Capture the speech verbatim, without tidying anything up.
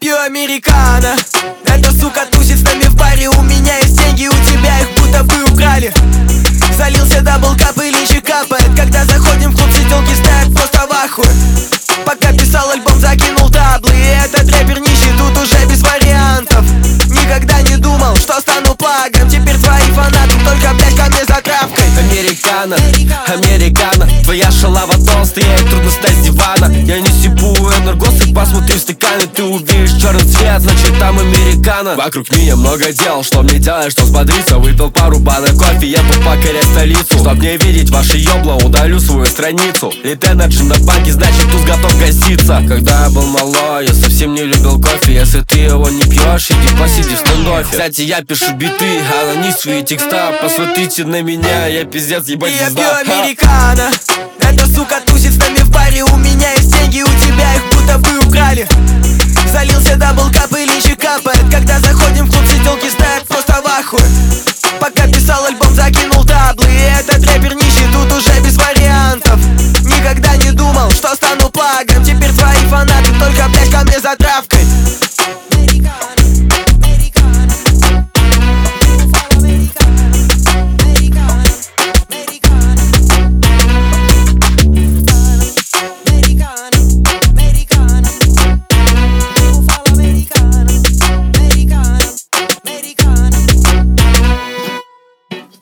пью американо. Эта сука тусит с нами в баре. У меня есть деньги, у тебя их будто бы украли. Залился даблкап и личи капает. Когда заходим в клуб, сиделки стоят просто в ахуе. Пока писал альбом, закинул таблы. И этот рэпер нищий, тут уже без вариантов. Никогда не думал, что стану плагом. Теперь твои фанаты только, блядь, ко мне за травкой. Американо, американо. Твоя шалава толстая, ей трудно встать с дивана. Я не сипу энергосы, посмотри в стаканы. Ты увидишь черный цвет, значит там американо. Вокруг меня много дел, что мне делать, что взбодриться. Выпил пару банок кофе, еду покорять столицу. Чтоб не видеть ваши ёбла, удалю свою страницу. Летая на джинобаке, значит туз готов гаситься. Когда я был малой, я совсем не любил кофе. Если ты его не пьешь, иди посиди в стендофе. Кстати, я пишу биты, а на них свои текста. Посмотрите на меня, я пиздец, ебать, И я звезда. пью американо. Эта сука тусит с